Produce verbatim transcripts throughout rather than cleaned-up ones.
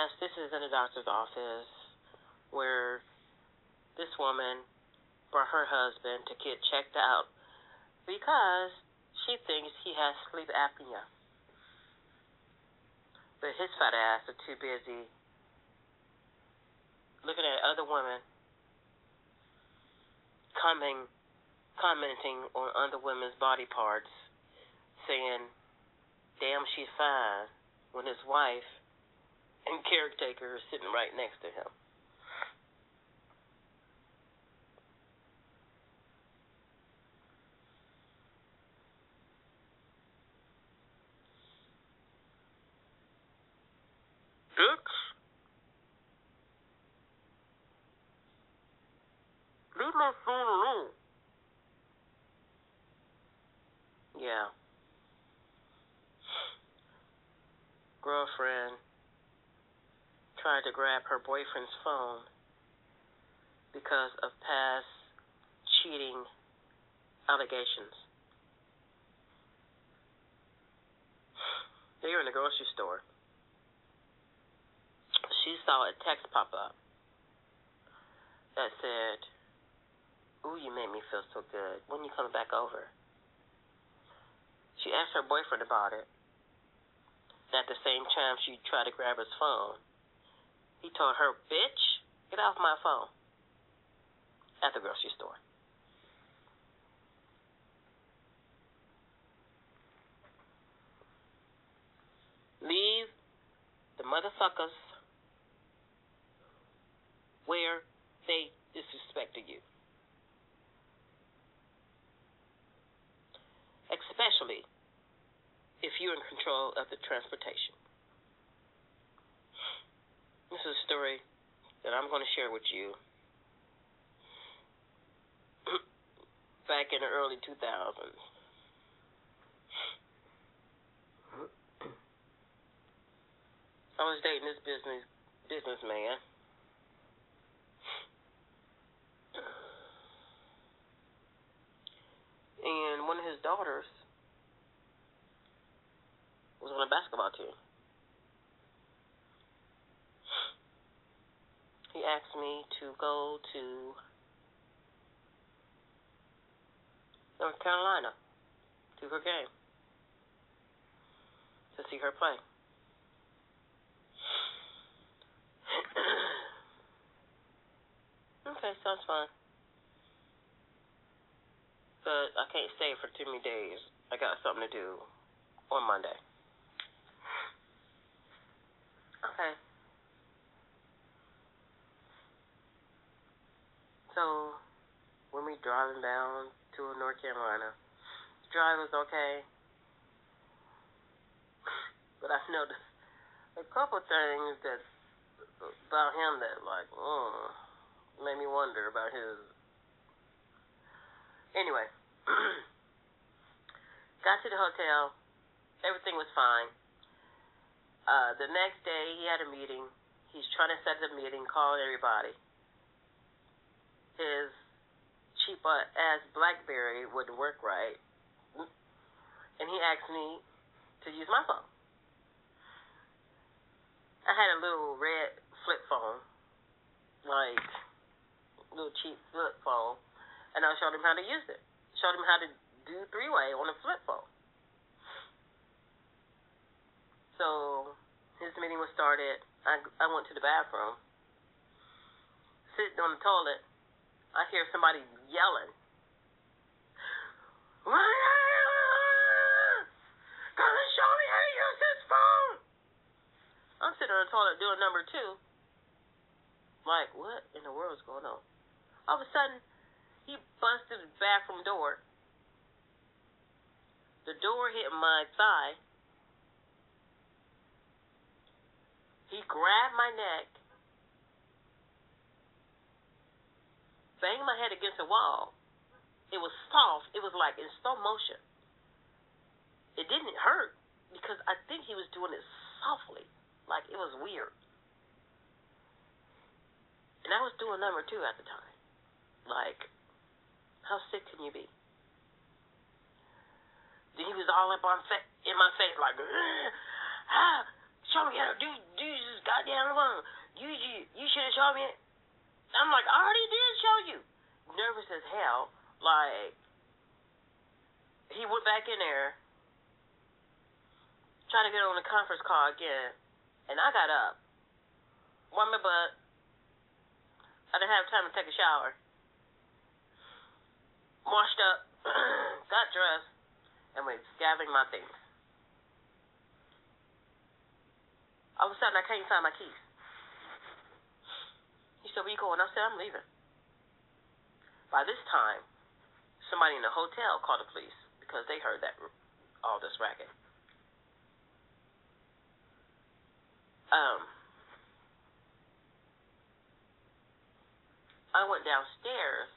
Yes, this is in a doctor's office where this woman brought her husband to get checked out because she thinks he has sleep apnea. But his fat ass is too busy looking at other women, commenting, commenting on other women's body parts, saying, damn, she's fine, when his wife and caretaker is sitting right next to him. Bitch. Leave my phone alone. Yeah. Girlfriend tried to grab her boyfriend's phone because of past cheating allegations. They were in the grocery store. She saw a text pop up that said, ooh, you made me feel so good. When you coming back over? She asked her boyfriend about it. At the same time, she tried to grab his phone. He told her, bitch, get off my phone. At the grocery store. Leave the motherfuckers where they disrespected you. Especially if you're in control of the transportation. This is a story that I'm going to share with you back in the early two thousands. I was dating this business businessman. And one of his daughters was on a basketball team. He asked me to go to North Carolina to her game to see her play. Okay, sounds fun. But I can't stay for too many days. I got something to do on Monday. Okay. So, when we driving down to North Carolina, the drive was okay. But I noticed a couple things that about him that like, mm, made me wonder about his. Anyway, got to the hotel. Everything was fine. Uh, the next day, he had a meeting. He's trying to set the meeting, calling everybody. His cheap-ass BlackBerry wouldn't work right. And he asked me to use my phone. I had a little red flip phone, like a little cheap flip phone. And I showed him how to use it. Showed him how to do three-way on a flip phone. So his meeting was started. I, I went to the bathroom. Sitting on the toilet, I hear somebody yelling. Come and show me how to use this phone. I'm sitting on the toilet doing number two. Like, what in the world is going on? All of a sudden, he busted the bathroom door. The door hit my thigh. He grabbed my neck, banged my head against the wall. It was soft. It was like in slow motion. It didn't hurt because I think he was doing it softly. Like it was weird. And I was doing number two at the time. Like, how sick can you be? Then he was all up on fa- in my face like, ah, show me how to do, do this goddamn phone. You, you, you should have showed me it. I'm like, I already did show you. Nervous as hell. Like, he went back in there, tried to get on the conference call again, and I got up, warmed my butt. I didn't have time to take a shower. Washed up, got dressed, and went scavenging my things. All of a sudden, I can't find my keys. He said, where you going? I said, I'm leaving. By this time, somebody in the hotel called the police because they heard that all this racket. Um, I went downstairs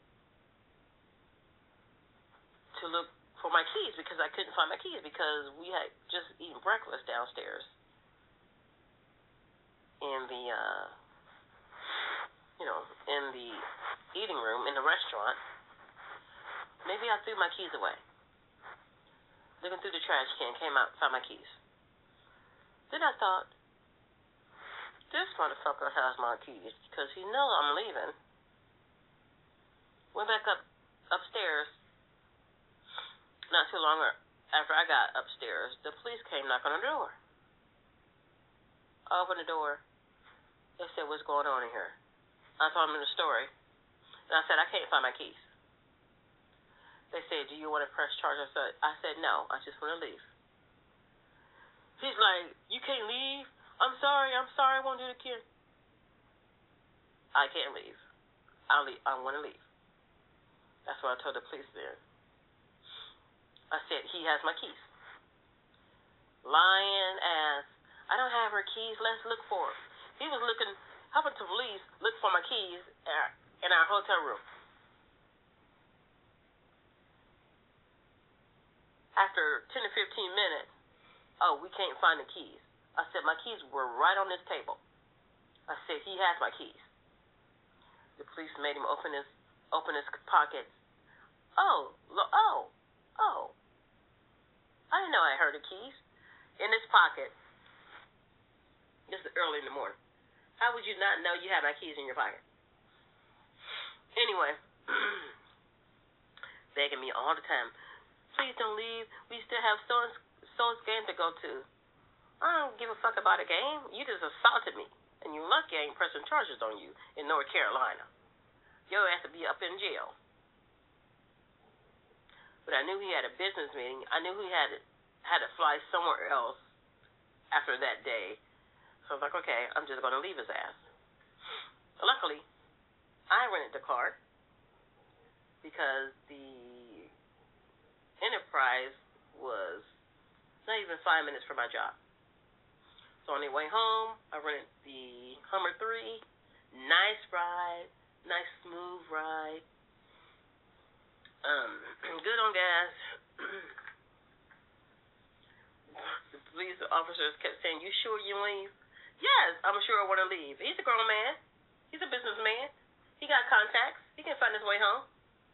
to look for my keys because I couldn't find my keys because we had just eaten breakfast downstairs in the, uh, you know, in the eating room in the restaurant. Maybe I threw my keys away. Looking through the trash can, came out, found my keys. Then I thought, this motherfucker has my keys because he knows I'm leaving. Went back up upstairs. Not too long after I got upstairs, the police came knock on the door. I opened the door. They said, what's going on in here? I told them the story. And I said, I can't find my keys. They said, do you want to press charges? I said, I said, no, I just want to leave. He's like, you can't leave? I'm sorry, I'm sorry, I won't do it again. I can't leave. I'll leave. I want to leave. That's what I told the police then. I said, he has my keys. Lying ass. I don't have her keys. Let's look for her. He was looking, helping the police look for my keys in our hotel room. After ten to fifteen minutes, oh, we can't find the keys. I said, my keys were right on this table. I said, he has my keys. The police made him open his open his pockets. Oh, lo- oh, oh. I didn't know I heard the keys in his pocket. This is early in the morning. How would you not know you have my keys in your pocket? Anyway, begging me all the time, please don't leave. We still have so so's game to go to. I don't give a fuck about a game. You just assaulted me, and you lucky I ain't pressing charges on you in North Carolina. Your ass would be up in jail. But I knew he had a business meeting. I knew he had had to fly somewhere else after that day. So I was like, okay, I'm just going to leave his ass. Luckily, I rented the car because the Enterprise was not even five minutes from my job. So on the way home, I rented the Hummer three. Nice ride. Nice smooth ride. Um, good on gas. The police officers kept saying, you sure you leave? Yes, I'm sure I want to leave. He's a grown man. He's a businessman. He got contacts. He can find his way home.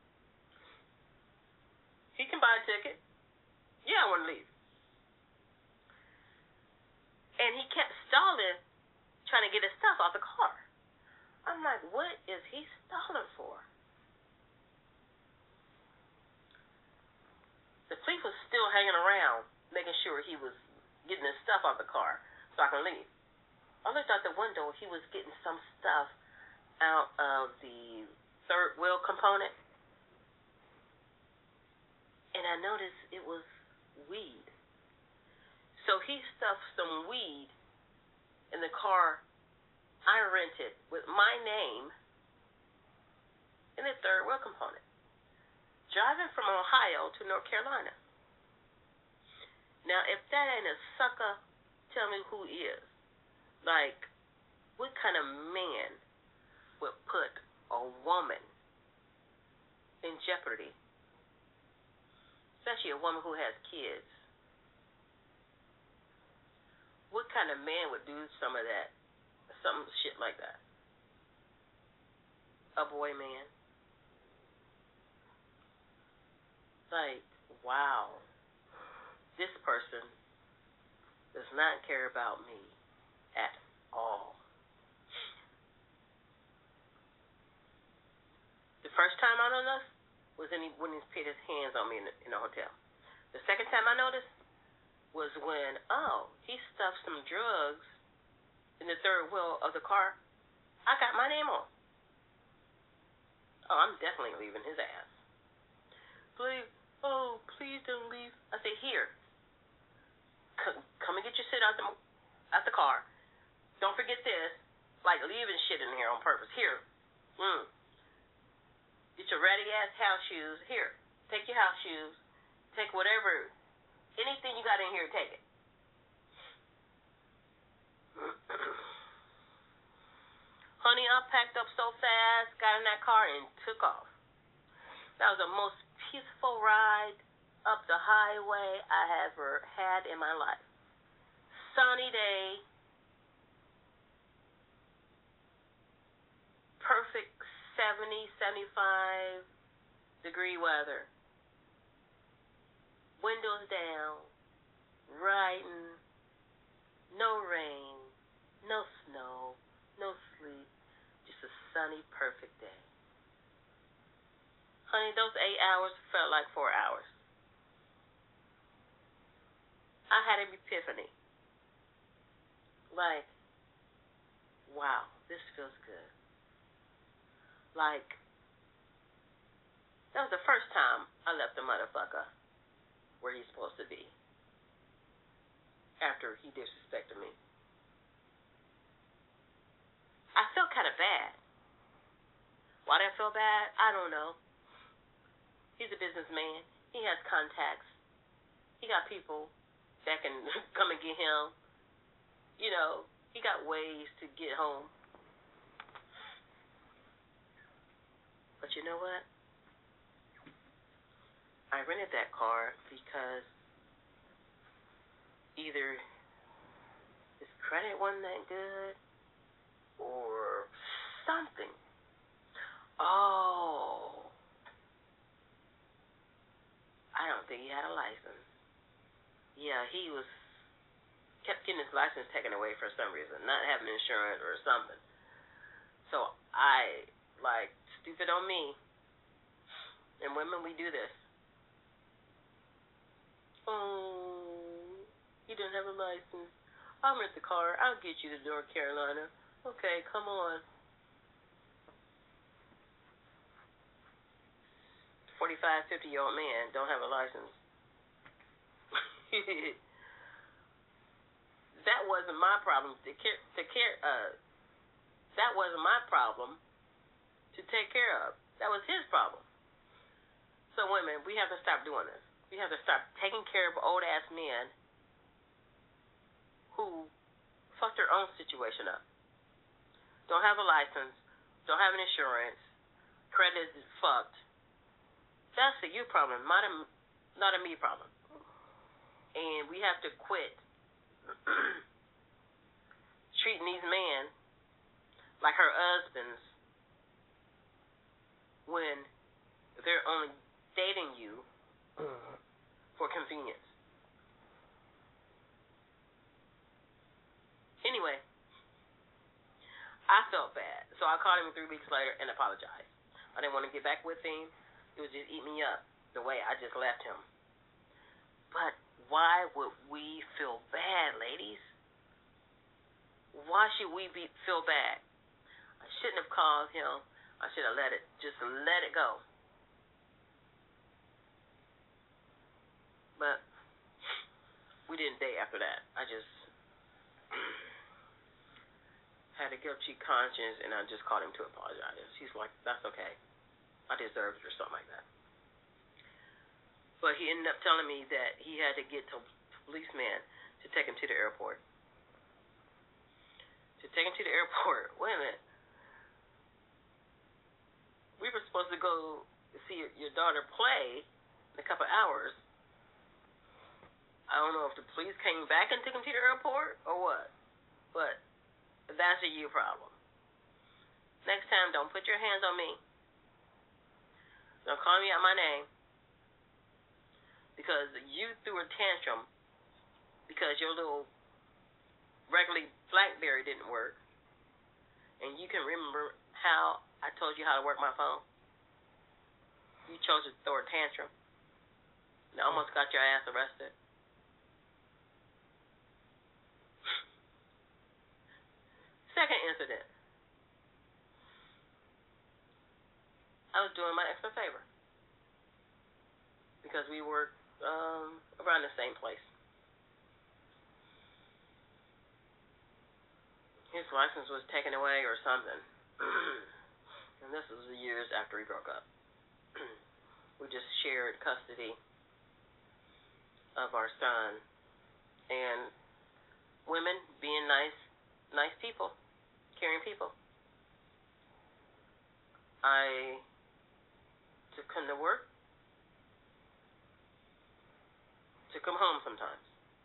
He can buy a ticket. Yeah, I want to leave. And he kept stalling, trying to get his stuff out the car. I'm like, what is he stalling for? The police was still hanging around, making sure he was getting his stuff out the car so I can leave. I looked out the window. He was getting some stuff out of the third wheel component. And I noticed it was weed. So he stuffed some weed in the car I rented with my name in the third wheel component. Driving from Ohio to North Carolina. Now, if that ain't a sucker, tell me who is. Like, what kind of man would put a woman in jeopardy? Especially a woman who has kids. What kind of man would do some of that? Some shit like that? A boy man. Like, wow. This person does not care about me at all. The first time I noticed was when he, when he put his hands on me in the, in the hotel. The second time I noticed was when, oh, he stuffed some drugs in the third wheel of the car I got my name on. Oh, I'm definitely leaving his ass. Please, oh, please don't leave. I say, here, come, come and get your shit out the out the car. Don't forget this. Like leaving shit in here on purpose. Here, mm. Get your ratty ass house shoes. Here, take your house shoes. Take whatever, anything you got in here, take it. Honey, I packed up so fast, got in that car, and took off. That was the most peaceful ride up the highway I ever had in my life. Sunny day. Perfect seventy, seventy-five degree weather. Windows down. Riding. No rain. No snow. No sleep. Just a sunny, perfect day. Honey, those eight hours felt like four hours. I had an epiphany. Like, wow, this feels good. Like, that was the first time I left the motherfucker where he's supposed to be after he disrespected me. I felt kind of bad. Why did I feel bad? I don't know. He's a businessman. He has contacts. He got people that can come and get him. You know, he got ways to get home. But you know what? I rented that car because either his credit wasn't that good or something. Oh. I don't think he had a license. Yeah, he was kept getting his license taken away for some reason, not having insurance or something. So I, like, stupid on me. And women, we do this. Oh, you don't have a license. I'll rent the car. I'll get you to North Carolina. Okay, come on. forty-five, fifty-year-old man don't have a license. That wasn't my problem to care, to care, uh, that wasn't my problem to take care of. That was his problem. So women, we have to stop doing this. We have to stop taking care of old ass men who fucked their own situation up. Don't have a license, don't have an insurance, credit is fucked. That's a you problem, not a, not a me problem. And we have to quit treating these men like her husbands when they're only dating you for convenience. Anyway, I felt bad, so I called him three weeks later and apologized. I didn't want to get back with him. It would just eat me up the way I just left him. But why would we feel bad, ladies? Why should we be feel bad? I shouldn't have called him. I should have let it, just let it go. But we didn't date after that. I just had a guilty conscience, and I just called him to apologize. He's like, that's okay. I deserved it or something like that. But he ended up telling me that he had to get to a policeman to take him to the airport. To take him to the airport. Wait a minute. We were supposed to go see your daughter play in a couple hours. I don't know if the police came back and took him to the airport or what. But that's a you problem. Next time, don't put your hands on me. Don't call me out my name. Because you threw a tantrum because your little regularly BlackBerry didn't work, and you can remember how I told you how to work my phone, you chose to throw a tantrum and almost got your ass arrested. Second incident. I was doing my ex a favor because we worked um, around the same place. His license was taken away or something. And this was years after we broke up. We just shared custody of our son. And women being nice, nice people, caring people. I took him to work, took him home sometimes.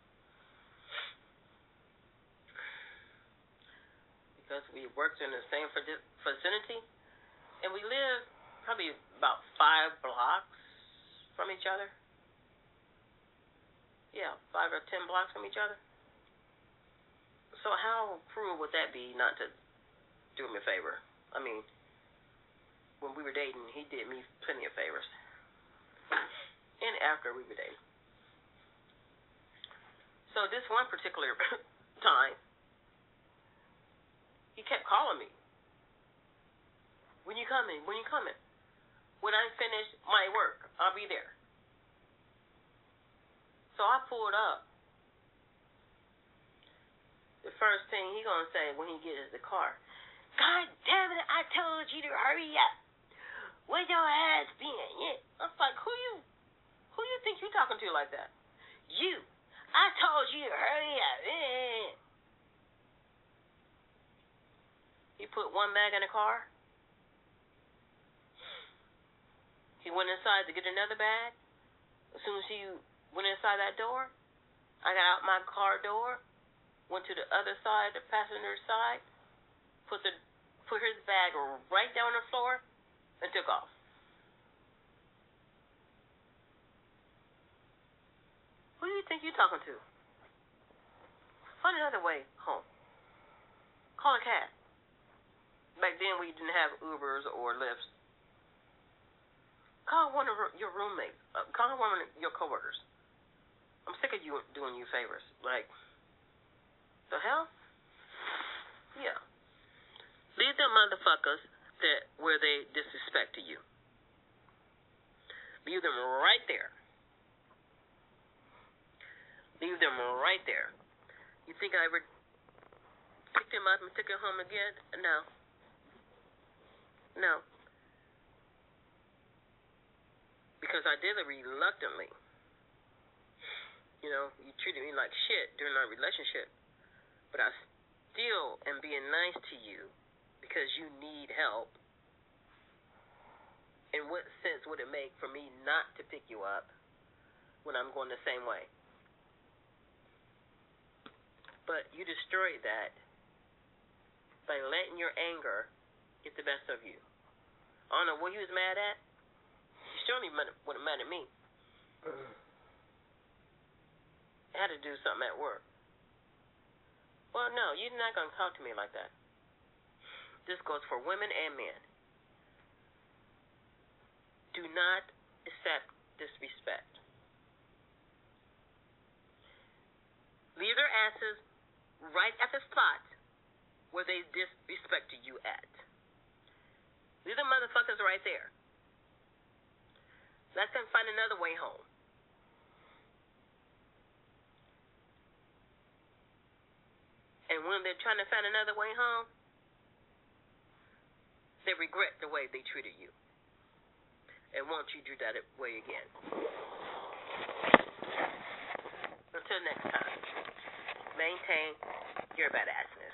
Because we worked in the same vicinity, and we lived probably about five blocks from each other. Yeah, five or ten blocks from each other. So how cruel would that be not to do him a favor? I mean, when we were dating, he did me plenty of favors. And after we were dating. So this one particular time, he kept calling me. When you coming? When you coming? When I finish my work, I'll be there. So I pulled up. The first thing he gonna say when he gets in the car, God damn it, I told you to hurry up. Where your ass been? Yeah. I was like, who you who you think you talking to like that? You. I told you to hurry up. Yeah. He put one bag in the car. He went inside to get another bag. As soon as he went inside that door, I got out my car door, went to the other side, the passenger side, put the put his bag right down on the floor, and took off. Who do you think you're talking to? Find another way home. Call a cab. Back then, we didn't have Ubers or Lyfts. Call one of your roommates. Uh, call one of your coworkers. I'm sick of you doing you favors. Like, the hell? Yeah. Leave them motherfuckers that where they disrespect to you. Leave them right there. Leave them right there. You think I ever picked him up and took him home again? No. No. Because I did it reluctantly. You know, you treated me like shit during our relationship. But I still am being nice to you because you need help. And what sense would it make for me not to pick you up when I'm going the same way? But you destroyed that by letting your anger get the best of you. I don't know what he was mad at. He certainly wasn't mad at me. I had to do something at work. Well, no, you're not going to talk to me like that. This goes for women and men. Do not accept disrespect. Leave their asses right at the spot where they disrespected you at. Leave the motherfuckers right there. Let them find another way home. And when they're trying to find another way home, they regret the way they treated you and won't you do that way again. Until next time, maintain your badassness.